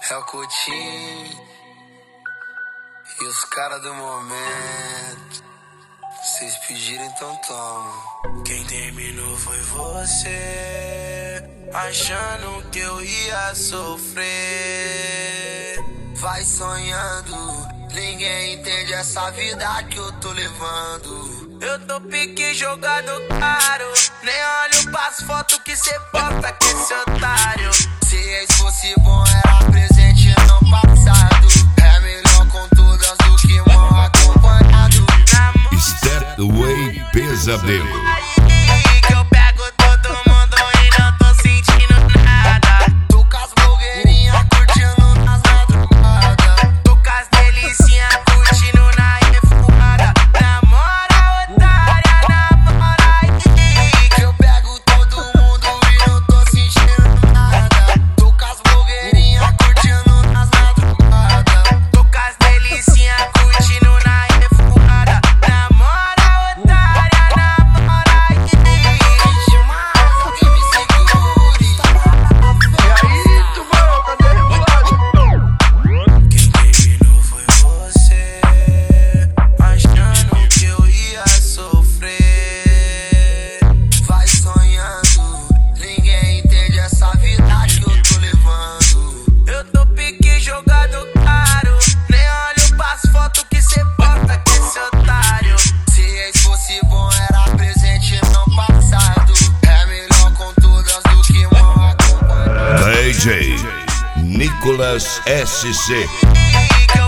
É o Coutinho e os caras do momento. Vocês pediram, então toma. Quem terminou foi você, achando que eu ia sofrer. Vai sonhando, ninguém entende essa vida que eu tô levando. Eu tô pique jogado caro, nem olho pras fotos que cê posta com esse otário. Se ex fosse bom era presente não passado. É melhor com todas do que mal acompanhado. Step Away Pesadelo. Que eu pego todo mundo e não tô sentindo nada. Tô com as blogueirinhas curtindo nas madrugadas. Tô com as delicinhas curtindo na revoada. Namora otária, namora aí. Que eu pego todo mundo e não tô sentindo nada. Tô com as blogueirinhas curtindo nas madrugadas. Tô com as delicinhas curtindo na revoada. Namora otária, namora aí. Demais, alguém me segure. E aí, tubarão, cadê a rebolagem? Quem terminou foi você, achando que eu ia sofrer. Vai sonhando, ninguém entende essa vida que eu tô levando. Eu tô pique jogado caro, nem olho pras fotos que cê posta com esse otário. Se ex fosse bom era presente não passado. É melhor com todas do que mal acompanhado. DJ Nicolas SC. Que eu